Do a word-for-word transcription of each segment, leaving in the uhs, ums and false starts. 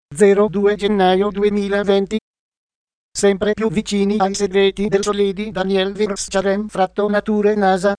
zero due gennaio duemilaventi. Sempre più vicini ai segreti del Sole di Daniel Verscharen, fratto Nature NASA.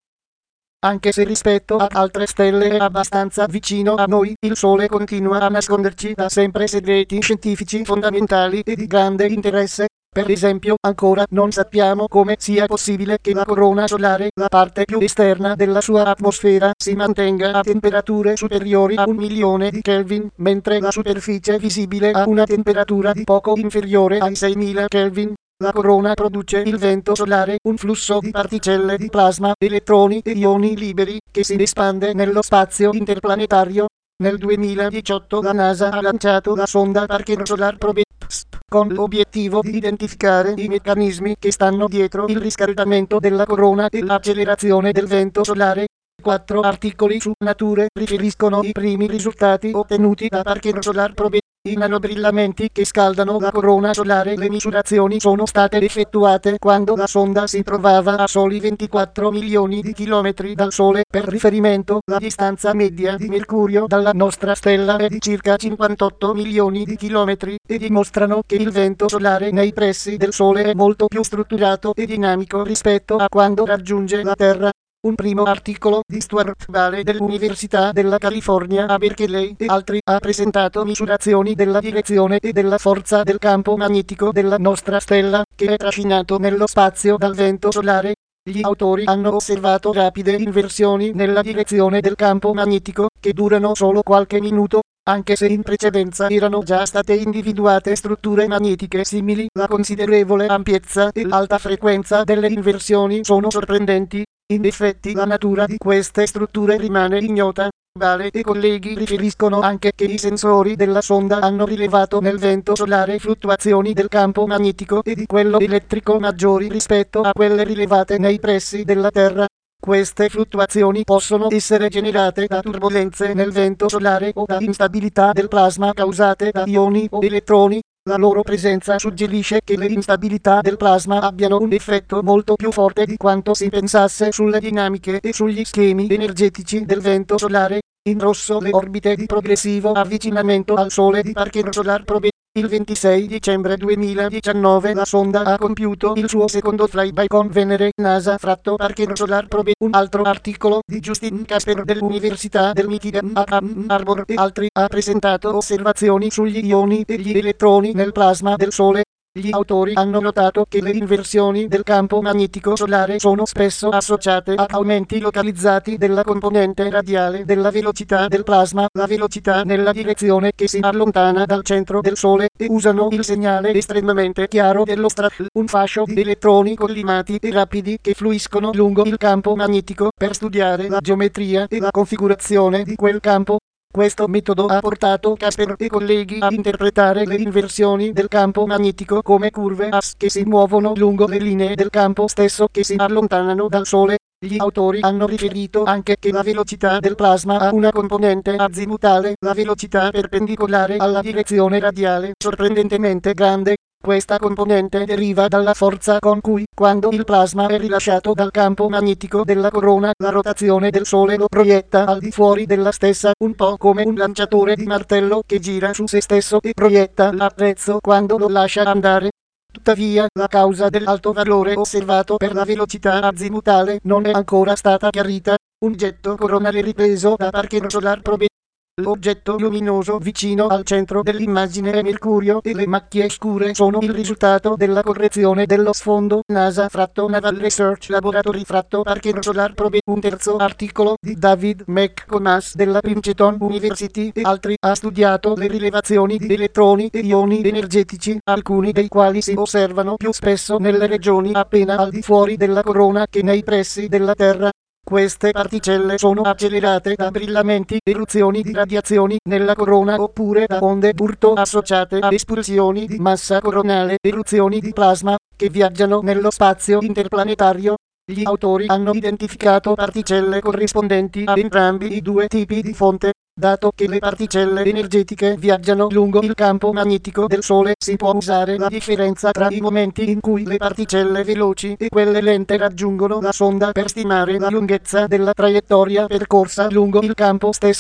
Anche se rispetto ad altre stelle è abbastanza vicino a noi, il Sole continua a nasconderci da sempre segreti scientifici fondamentali e di grande interesse. Per esempio, ancora non sappiamo come sia possibile che la corona solare, la parte più esterna della sua atmosfera, si mantenga a temperature superiori a un milione di Kelvin, mentre la superficie visibile ha una temperatura di poco inferiore ai seimila Kelvin. La corona produce il vento solare, un flusso di particelle di plasma, elettroni e ioni liberi, che si espande nello spazio interplanetario. Nel duemiladiciotto la NASA ha lanciato la sonda Parker Solar Probe con l'obiettivo di identificare i meccanismi che stanno dietro il riscaldamento della corona e l'accelerazione del vento solare. Quattro articoli su Nature riferiscono i primi risultati ottenuti da Parker Solar Probe. I nanobrillamenti che scaldano la corona solare. Le misurazioni sono state effettuate quando la sonda si trovava a soli ventiquattro milioni di chilometri dal Sole. Per riferimento, la distanza media di Mercurio dalla nostra stella è di circa cinquantotto milioni di chilometri, e dimostrano che il vento solare nei pressi del Sole è molto più strutturato e dinamico rispetto a quando raggiunge la Terra. Un primo articolo di Stuart Vale dell'Università della California a Berkeley e altri ha presentato misurazioni della direzione e della forza del campo magnetico della nostra stella, che è trascinato nello spazio dal vento solare. Gli autori hanno osservato rapide inversioni nella direzione del campo magnetico, che durano solo qualche minuto, anche se in precedenza erano già state individuate strutture magnetiche simili. La considerevole ampiezza e l'alta frequenza delle inversioni sono sorprendenti. In effetti la natura di queste strutture rimane ignota. Vale e colleghi riferiscono anche che i sensori della sonda hanno rilevato nel vento solare fluttuazioni del campo magnetico e di quello elettrico maggiori rispetto a quelle rilevate nei pressi della Terra. Queste fluttuazioni possono essere generate da turbolenze nel vento solare o da instabilità del plasma causate da ioni o elettroni. La loro presenza suggerisce che le instabilità del plasma abbiano un effetto molto più forte di quanto si pensasse sulle dinamiche e sugli schemi energetici del vento solare. In rosso le orbite di progressivo avvicinamento al Sole di Parker Solar Probe. Il ventisei dicembre duemiladiciannove la sonda ha compiuto il suo secondo flyby con Venere. NASA fratto Parker Solar Probe. Un altro articolo di Justin Casper dell'Università del Michigan a Ann Arbor e altri ha presentato osservazioni sugli ioni e gli elettroni nel plasma del Sole. Gli autori hanno notato che le inversioni del campo magnetico solare sono spesso associate ad aumenti localizzati della componente radiale della velocità del plasma, la velocità nella direzione che si allontana dal centro del Sole, e usano il segnale estremamente chiaro dello strahl, un fascio di elettroni collimati e rapidi che fluiscono lungo il campo magnetico, per studiare la geometria e la configurazione di quel campo. Questo metodo ha portato Casper e colleghi a interpretare le inversioni del campo magnetico come curve a S che si muovono lungo le linee del campo stesso che si allontanano dal Sole. Gli autori hanno riferito anche che la velocità del plasma ha una componente azimutale, la velocità perpendicolare alla direzione radiale, sorprendentemente grande. Questa componente deriva dalla forza con cui, quando il plasma è rilasciato dal campo magnetico della corona, la rotazione del Sole lo proietta al di fuori della stessa, un po' come un lanciatore di martello che gira su se stesso e proietta l'attrezzo quando lo lascia andare. Tuttavia, la causa dell'alto valore osservato per la velocità azimutale non è ancora stata chiarita. Un getto coronale ripreso da Parker Solar Probe. L'oggetto luminoso vicino al centro dell'immagine è Mercurio, e le macchie scure sono il risultato della correzione dello sfondo. NASA fratto Naval Research Laboratory fratto Parker Solar Probe. Un terzo articolo di David McComas della Princeton University e altri ha studiato le rilevazioni di elettroni e ioni energetici, alcuni dei quali si osservano più spesso nelle regioni appena al di fuori della corona che nei pressi della Terra. Queste particelle sono accelerate da brillamenti, eruzioni di radiazioni nella corona oppure da onde d'urto associate ad espulsioni di massa coronale, eruzioni di plasma, che viaggiano nello spazio interplanetario. Gli autori hanno identificato particelle corrispondenti ad entrambi i due tipi di fonte. Dato che le particelle energetiche viaggiano lungo il campo magnetico del Sole, si può usare la differenza tra i momenti in cui le particelle veloci e quelle lente raggiungono la sonda per stimare la lunghezza della traiettoria percorsa lungo il campo stesso.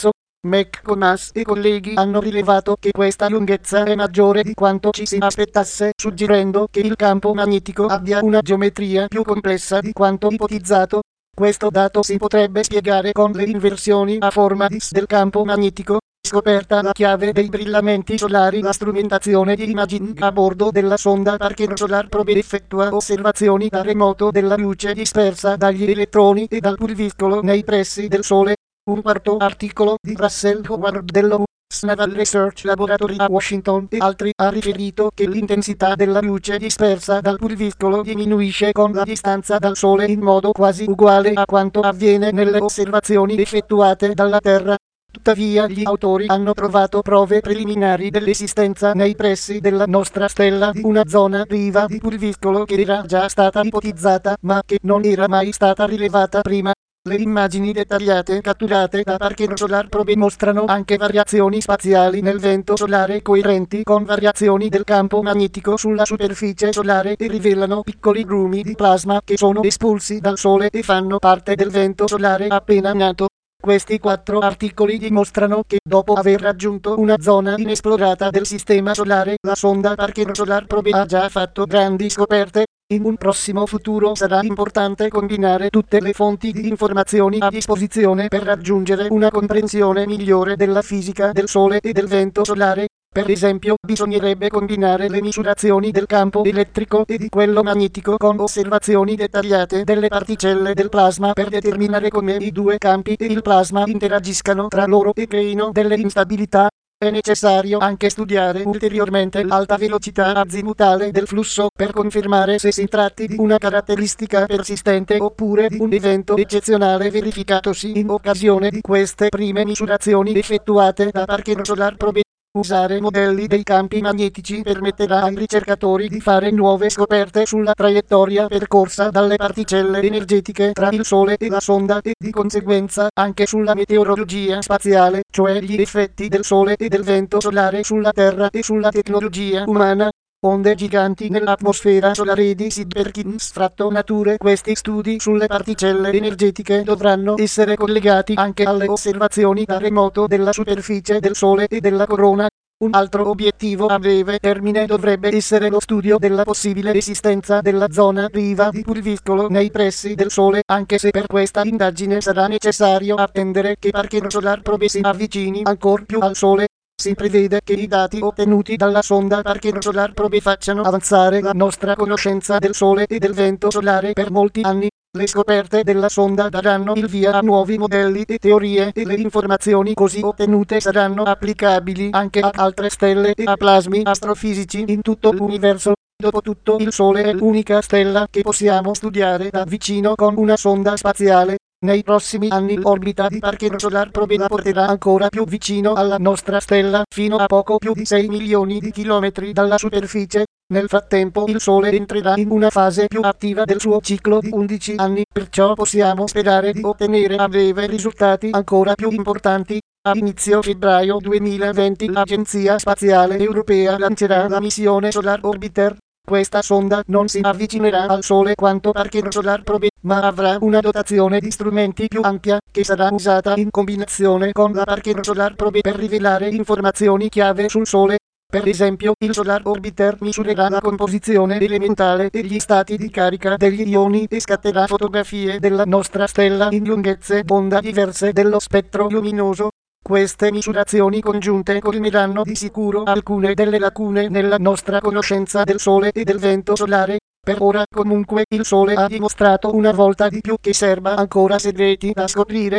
McComas e colleghi hanno rilevato che questa lunghezza è maggiore di quanto ci si aspettasse, suggerendo che il campo magnetico abbia una geometria più complessa di quanto ipotizzato. Questo dato si potrebbe spiegare con le inversioni a forma di S del campo magnetico. Scoperta la chiave dei brillamenti solari, la strumentazione di imaging a bordo della sonda Parker Solar Probe effettua osservazioni da remoto della luce dispersa dagli elettroni e dal pulviscolo nei pressi del Sole. Un quarto articolo di Russell Howard dello U S Naval Research Laboratory a Washington e altri ha riferito che l'intensità della luce dispersa dal pulviscolo diminuisce con la distanza dal Sole in modo quasi uguale a quanto avviene nelle osservazioni effettuate dalla Terra. Tuttavia gli autori hanno trovato prove preliminari dell'esistenza nei pressi della nostra stella di una zona priva di pulviscolo che era già stata ipotizzata ma che non era mai stata rilevata prima. Le immagini dettagliate catturate da Parker Solar Probe mostrano anche variazioni spaziali nel vento solare coerenti con variazioni del campo magnetico sulla superficie solare e rivelano piccoli grumi di plasma che sono espulsi dal Sole e fanno parte del vento solare appena nato. Questi quattro articoli dimostrano che dopo aver raggiunto una zona inesplorata del sistema solare, la sonda Parker Solar Probe ha già fatto grandi scoperte. In un prossimo futuro sarà importante combinare tutte le fonti di informazioni a disposizione per raggiungere una comprensione migliore della fisica del Sole e del vento solare. Per esempio, bisognerebbe combinare le misurazioni del campo elettrico e di quello magnetico con osservazioni dettagliate delle particelle del plasma per determinare come i due campi e il plasma interagiscano tra loro e creino delle instabilità. È necessario anche studiare ulteriormente l'alta velocità azimutale del flusso per confermare se si tratti di una caratteristica persistente oppure di un evento eccezionale verificatosi in occasione di queste prime misurazioni effettuate da Parker Solar Probe. Usare modelli dei campi magnetici permetterà ai ricercatori di fare nuove scoperte sulla traiettoria percorsa dalle particelle energetiche tra il Sole e la sonda e di conseguenza anche sulla meteorologia spaziale, cioè gli effetti del Sole e del vento solare sulla Terra e sulla tecnologia umana. Onde giganti nell'atmosfera solare di Sid Perkins fratto Nature. Questi studi sulle particelle energetiche dovranno essere collegati anche alle osservazioni da remoto della superficie del Sole e della corona. Un altro obiettivo a breve termine dovrebbe essere lo studio della possibile esistenza della zona priva di pulviscolo nei pressi del Sole, anche se per questa indagine sarà necessario attendere che Parker Solar Probe si avvicini ancor più al Sole. Si prevede che i dati ottenuti dalla sonda Parker Solar Probe facciano avanzare la nostra conoscenza del Sole e del vento solare per molti anni. Le scoperte della sonda daranno il via a nuovi modelli e teorie e le informazioni così ottenute saranno applicabili anche a altre stelle e a plasmi astrofisici in tutto l'universo. Dopotutto il Sole è l'unica stella che possiamo studiare da vicino con una sonda spaziale. Nei prossimi anni l'orbita di Parker Solar Probe la porterà ancora più vicino alla nostra stella, fino a poco più di sei milioni di chilometri dalla superficie. Nel frattempo il Sole entrerà in una fase più attiva del suo ciclo di undici anni, perciò possiamo sperare di ottenere a breve risultati ancora più importanti. A inizio febbraio duemilaventi l'Agenzia Spaziale Europea lancerà la missione Solar Orbiter. Questa sonda non si avvicinerà al Sole quanto Parker Solar Probe, ma avrà una dotazione di strumenti più ampia, che sarà usata in combinazione con la Parker Solar Probe per rivelare informazioni chiave sul Sole. Per esempio, il Solar Orbiter misurerà la composizione elementale e gli stati di carica degli ioni e scatterà fotografie della nostra stella in lunghezze d'onda diverse dello spettro luminoso. Queste misurazioni congiunte colmeranno di sicuro alcune delle lacune nella nostra conoscenza del Sole e del vento solare. Per ora, comunque, il Sole ha dimostrato una volta di più che serba ancora segreti da scoprire.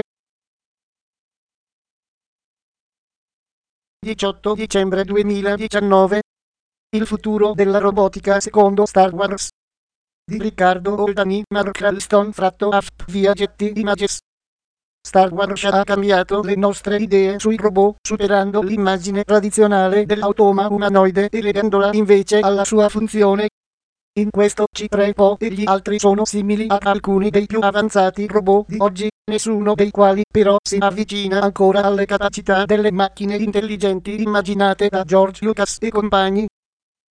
diciotto dicembre duemiladiciannove. Il futuro della robotica secondo Star Wars. Di Riccardo Oldani, Mark Ralston fratto A F P via Getty Images. Star Wars ha cambiato le nostre idee sui robot, superando l'immagine tradizionale dell'automa umanoide e legandola invece alla sua funzione. In questo C tre P O e gli altri sono simili a alcuni dei più avanzati robot di oggi, nessuno dei quali però si avvicina ancora alle capacità delle macchine intelligenti immaginate da George Lucas e compagni.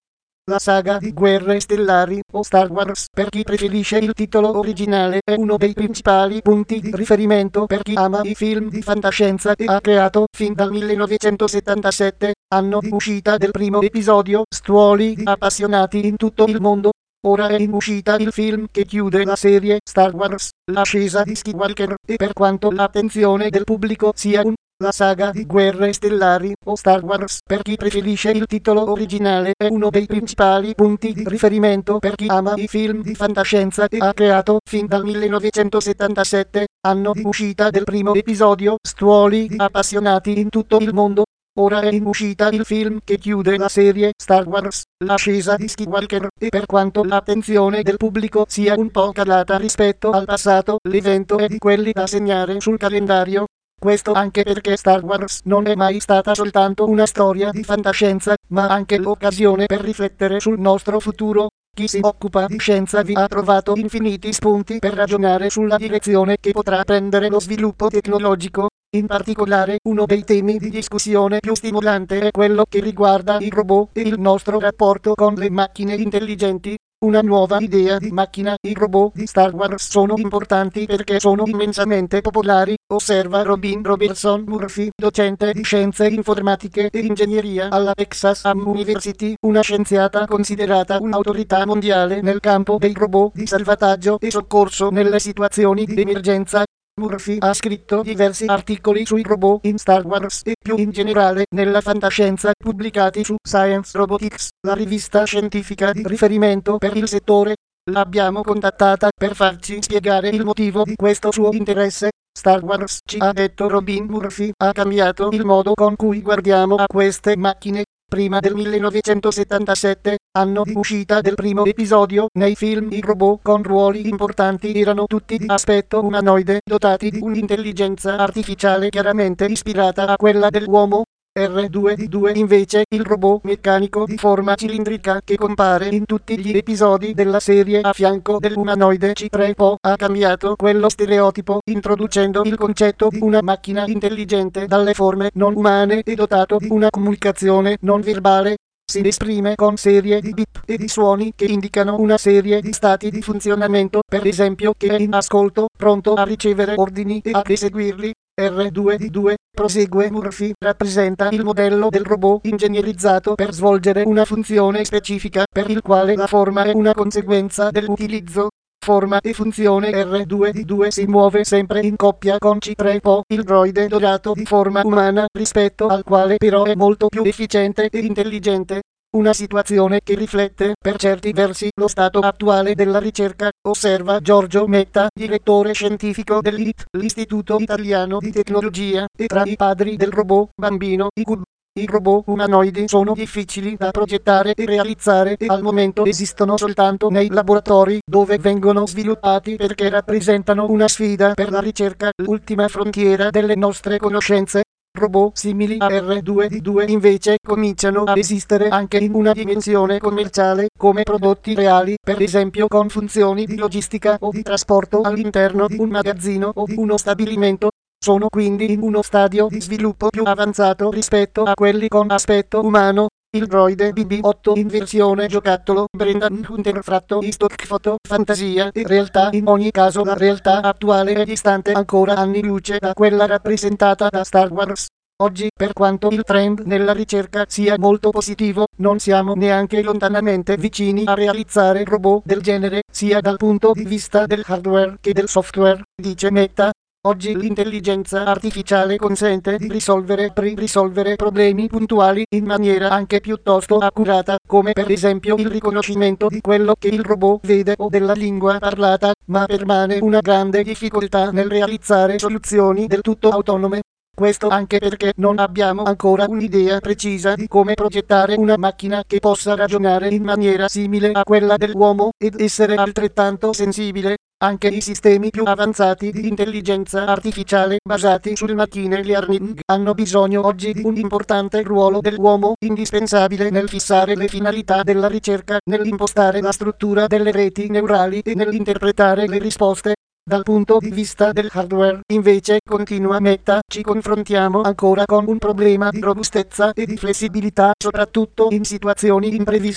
La saga di Guerre Stellari o Star Wars, per chi preferisce il titolo originale, è uno dei principali punti di riferimento per chi ama i film di fantascienza e ha creato, fin dal millenovecentosettantasette, anno di uscita del primo episodio, stuoli di appassionati in tutto il mondo. Ora è in uscita il film che chiude la serie Star Wars, l'ascesa di Skywalker, e per quanto l'attenzione del pubblico sia un la saga di Guerre Stellari o Star Wars, per chi preferisce il titolo originale, è uno dei principali punti di riferimento per chi ama i film di fantascienza e ha creato, fin dal millenovecentosettantasette, anno di uscita del primo episodio, stuoli di appassionati in tutto il mondo. Ora è in uscita il film che chiude la serie Star Wars, l'ascesa di Skywalker, e per quanto l'attenzione del pubblico sia un po' calata rispetto al passato, l'evento è di quelli da segnare sul calendario. Questo anche perché Star Wars non è mai stata soltanto una storia di fantascienza, ma anche l'occasione per riflettere sul nostro futuro. Chi si occupa di scienza vi ha trovato infiniti spunti per ragionare sulla direzione che potrà prendere lo sviluppo tecnologico. In particolare, uno dei temi di discussione più stimolante è quello che riguarda i robot e il nostro rapporto con le macchine intelligenti. Una nuova idea di macchina. I robot di Star Wars sono importanti perché sono immensamente popolari, osserva Robin Robertson Murphy, docente di scienze informatiche e ingegneria alla Texas A M University, una scienziata considerata un'autorità mondiale nel campo dei robot di salvataggio e soccorso nelle situazioni di emergenza. Murphy ha scritto diversi articoli sui robot in Star Wars e più in generale nella fantascienza, pubblicati su Science Robotics, la rivista scientifica di riferimento per il settore. L'abbiamo contattata per farci spiegare il motivo di questo suo interesse. Star Wars, ci ha detto Robin Murphy, ha cambiato il modo con cui guardiamo a queste macchine. Prima del millenovecentosettantasette, anno di uscita del primo episodio, nei film i robot con ruoli importanti erano tutti di aspetto umanoide, dotati di un'intelligenza artificiale chiaramente ispirata a quella dell'uomo. R due D due invece, il robot meccanico di forma cilindrica che compare in tutti gli episodi della serie a fianco dell'umanoide C tre P O, ha cambiato quello stereotipo, introducendo il concetto di una macchina intelligente dalle forme non umane e dotato di una comunicazione non verbale. Si esprime con serie di bip e di suoni che indicano una serie di stati di funzionamento, per esempio che è in ascolto, pronto a ricevere ordini e ad eseguirli. R due D due, prosegue Murphy, rappresenta il modello del robot ingegnerizzato per svolgere una funzione specifica, per il quale la forma è una conseguenza dell'utilizzo. Forma e funzione. R due D due si muove sempre in coppia con C tre P O, il droide dotato di forma umana, rispetto al quale però è molto più efficiente e intelligente. Una situazione che riflette, per certi versi, lo stato attuale della ricerca, osserva Giorgio Metta, direttore scientifico dell'I T, l'Istituto Italiano di Tecnologia, e tra i padri del robot bambino I C U B. I robot umanoidi sono difficili da progettare e realizzare e al momento esistono soltanto nei laboratori dove vengono sviluppati perché rappresentano una sfida per la ricerca, l'ultima frontiera delle nostre conoscenze. Robot simili a R due D due invece cominciano a esistere anche in una dimensione commerciale, come prodotti reali, per esempio con funzioni di logistica o di trasporto all'interno di un magazzino o di uno stabilimento. Sono quindi in uno stadio di sviluppo più avanzato rispetto a quelli con aspetto umano. Il droide B B otto in versione giocattolo, Brendan Hunter fratto i stock foto, fantasia e realtà. In ogni caso la realtà attuale è distante ancora anni luce da quella rappresentata da Star Wars. Oggi, per quanto il trend nella ricerca sia molto positivo, non siamo neanche lontanamente vicini a realizzare robot del genere, sia dal punto di vista del hardware che del software, dice Metta. Oggi l'intelligenza artificiale consente di risolvere pre-risolvere problemi puntuali in maniera anche piuttosto accurata, come per esempio il riconoscimento di quello che il robot vede o della lingua parlata, ma permane una grande difficoltà nel realizzare soluzioni del tutto autonome. Questo anche perché non abbiamo ancora un'idea precisa di come progettare una macchina che possa ragionare in maniera simile a quella dell'uomo ed essere altrettanto sensibile. Anche i sistemi più avanzati di intelligenza artificiale basati sul machine learning hanno bisogno oggi di un importante ruolo dell'uomo, indispensabile nel fissare le finalità della ricerca, nell'impostare la struttura delle reti neurali e nell'interpretare le risposte. Dal punto di vista del hardware, invece, continua Metta, ci confrontiamo ancora con un problema di robustezza e di flessibilità, soprattutto in situazioni impreviste.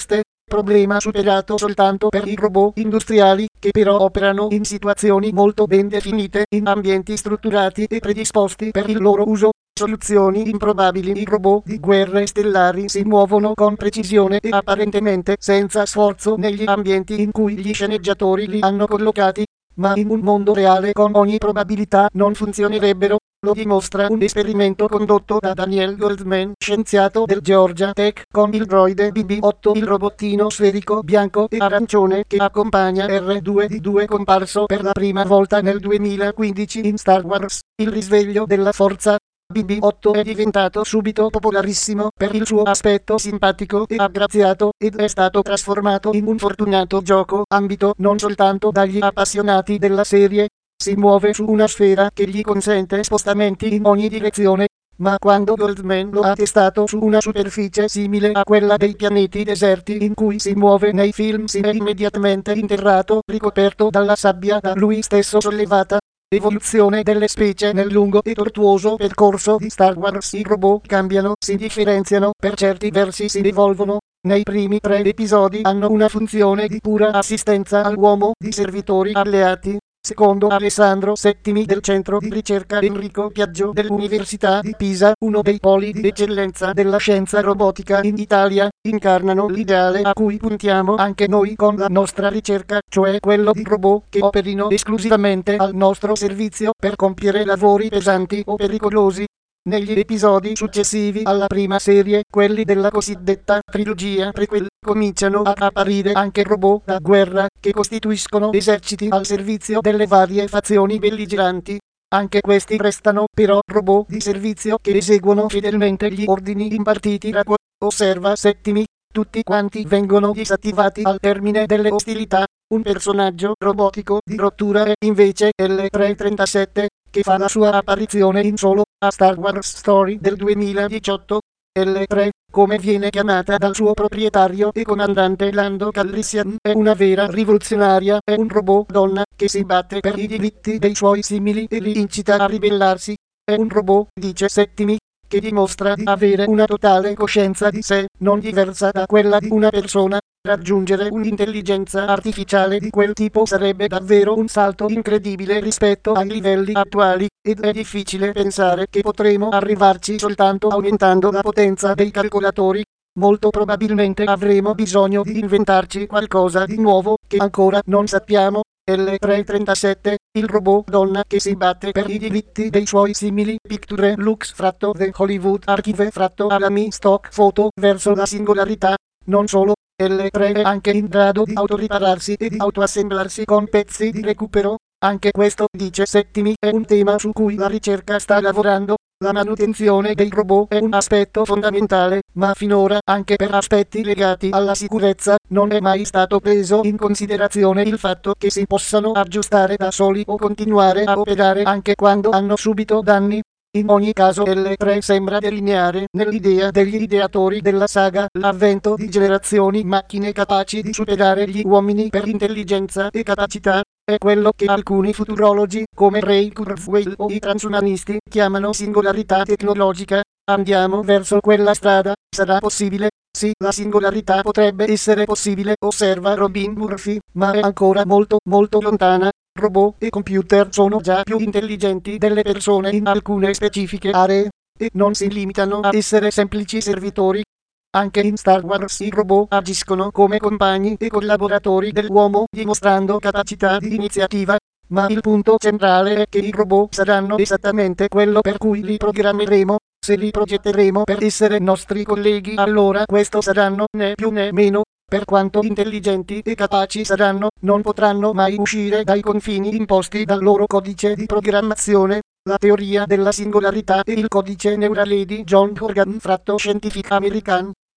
problema superato soltanto per i robot industriali, che però operano in situazioni molto ben definite, in ambienti strutturati e predisposti per il loro uso. Soluzioni improbabili. I robot di guerre stellari si muovono con precisione e apparentemente senza sforzo negli ambienti in cui gli sceneggiatori li hanno collocati, ma in un mondo reale con ogni probabilità non funzionerebbero. Lo dimostra un esperimento condotto da Daniel Goldman, scienziato del Georgia Tech, con il droide B B otto, il robottino sferico bianco e arancione che accompagna R due D due, comparso per la prima volta nel duemilaquindici in Star Wars: Il risveglio della forza. B B otto è diventato subito popolarissimo per il suo aspetto simpatico e aggraziato, ed è stato trasformato in un fortunato gioco ambito non soltanto dagli appassionati della serie. Si muove su una sfera che gli consente spostamenti in ogni direzione, ma quando Goldman lo ha testato su una superficie simile a quella dei pianeti deserti in cui si muove nei film, si è immediatamente interrato, ricoperto dalla sabbia da lui stesso sollevata. Evoluzione delle specie. Nel lungo e tortuoso percorso di Star Wars i robot cambiano, si differenziano, per certi versi si evolvono. Nei primi tre episodi hanno una funzione di pura assistenza all'uomo, di servitori alleati. Secondo Alessandro Settimi del centro di ricerca Enrico Piaggio dell'Università di Pisa, uno dei poli di eccellenza della scienza robotica in Italia, incarnano l'ideale a cui puntiamo anche noi con la nostra ricerca, cioè quello di robot che operino esclusivamente al nostro servizio per compiere lavori pesanti o pericolosi. Negli episodi successivi alla prima serie, quelli della cosiddetta trilogia prequel, cominciano ad apparire anche robot da guerra, che costituiscono eserciti al servizio delle varie fazioni belligeranti. Anche questi restano però robot di servizio che eseguono fedelmente gli ordini impartiti da quo. Osserva Settimi. Tutti quanti vengono disattivati al termine delle ostilità. Un personaggio robotico di rottura è invece L trecentotrentasette, che fa la sua apparizione in Solo, a Star Wars Story del duemiladiciotto. L tre, come viene chiamata dal suo proprietario e comandante Lando Calrissian, è una vera rivoluzionaria, è un robot donna che si batte per i diritti dei suoi simili e li incita a ribellarsi. È un robot, dice Settimi, che dimostra di avere una totale coscienza di sé, non diversa da quella di una persona. Raggiungere un'intelligenza artificiale di quel tipo sarebbe davvero un salto incredibile rispetto ai livelli attuali, ed è difficile pensare che potremo arrivarci soltanto aumentando la potenza dei calcolatori. Molto probabilmente avremo bisogno di inventarci qualcosa di nuovo, che ancora non sappiamo. L trecentotrentasette, il robot donna che si batte per i diritti dei suoi simili. Picture Lux fratto The Hollywood Archive fratto Alamy Stock Photo verso la singolarità. Non solo, L tre è anche in grado di autoripararsi e di autoassemblarsi con pezzi di recupero. Anche questo, dice Settimi, è un tema su cui la ricerca sta lavorando. La manutenzione dei robot è un aspetto fondamentale, ma finora, anche per aspetti legati alla sicurezza, non è mai stato preso in considerazione il fatto che si possano aggiustare da soli o continuare a operare anche quando hanno subito danni. In ogni caso L tre sembra delineare, nell'idea degli ideatori della saga, l'avvento di generazioni macchine capaci di superare gli uomini per intelligenza e capacità. È quello che alcuni futurologi, come Ray Kurzweil o i transumanisti, chiamano singolarità tecnologica. Andiamo verso quella strada. Sarà possibile? Sì, la singolarità potrebbe essere possibile, osserva Robin Murphy, ma è ancora molto, molto lontana. Robot e computer sono già più intelligenti delle persone in alcune specifiche aree, e non si limitano a essere semplici servitori. Anche in Star Wars i robot agiscono come compagni e collaboratori dell'uomo, dimostrando capacità di iniziativa. Ma il punto centrale è che i robot saranno esattamente quello per cui li programmeremo. Se li progetteremo per essere nostri colleghi, allora questo saranno né più né meno. Per quanto intelligenti e capaci saranno, non potranno mai uscire dai confini imposti dal loro codice di programmazione. La teoria della singolarità e il codice neurale di John Horgan fratto Scientific American.